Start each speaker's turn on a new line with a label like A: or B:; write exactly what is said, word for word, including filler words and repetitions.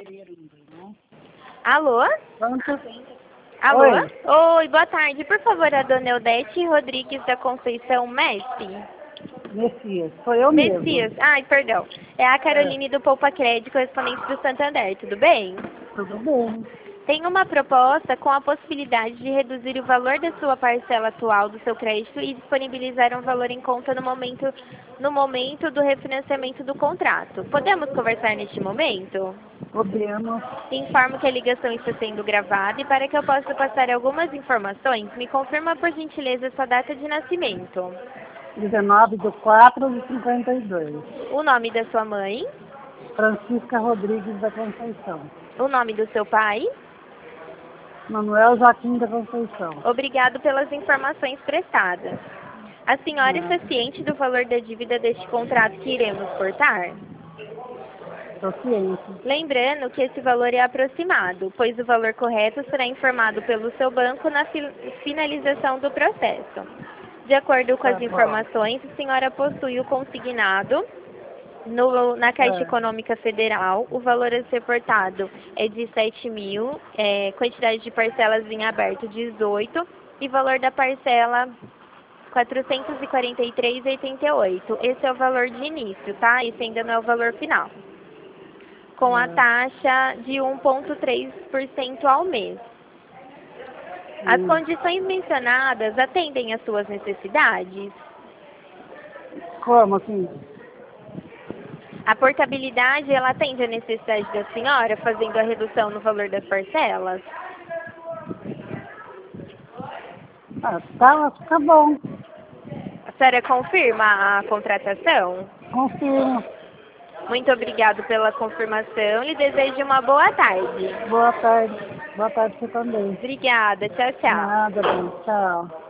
A: Alô?
B: Quanto?
A: Alô?
B: Oi.
A: Oi, boa tarde. Por favor, a dona Eudete Rodrigues da Conceição Messi.
B: Messias, sou eu mesmo.
A: Messias. Ai, perdão. É a
B: É,
A: Caroline do Poupa Crédito, correspondente do Santander. Tudo bem?
B: tudo bem.
A: Tem uma proposta com a possibilidade de reduzir o valor da sua parcela atual do seu crédito e disponibilizar um valor em conta no momento, no momento do refinanciamento do contrato. Podemos conversar neste momento?
B: Podemos.
A: Informo que a ligação está sendo gravada e para que eu possa passar algumas informações, me confirma por gentileza sua data de nascimento.
B: dezenove de quatro de cinquenta e dois.
A: O nome da sua mãe,
B: Francisca Rodrigues da Conceição.
A: o nome do seu pai.
B: Manuel Joaquim da Conceição.
A: Obrigado pelas informações prestadas. A senhora
B: Ah,
A: está ciente do valor da dívida deste contrato que iremos cortar?
B: Estou ciente.
A: Lembrando que esse valor é aproximado, pois o valor correto será informado pelo seu banco na fi- finalização do processo. De acordo com
B: Tá
A: as
B: bom.
A: informações, a senhora possui o consignado no- na Caixa
B: É,
A: Econômica Federal. O valor a ser portado é de sete mil, é, quantidade de parcelas em aberto dezoito e valor da parcela quatrocentos e quarenta e três vírgula oitenta e oito. Esse é o valor de início, tá? Esse ainda não é o valor final. Com a
B: é,
A: taxa de um vírgula três por cento ao mês. As
B: hum.
A: condições mencionadas atendem às suas necessidades?
B: Como assim?
A: A portabilidade, ela atende à necessidade da senhora, fazendo a redução no valor das parcelas?
B: Ah, tá, tá bom.
A: A senhora confirma a contratação?
B: Confirmo.
A: Muito obrigado pela confirmação. Lhe desejo uma boa tarde.
B: Boa tarde. Boa tarde você também.
A: Obrigada. Tchau, tchau.
B: Nada, bem. Tchau.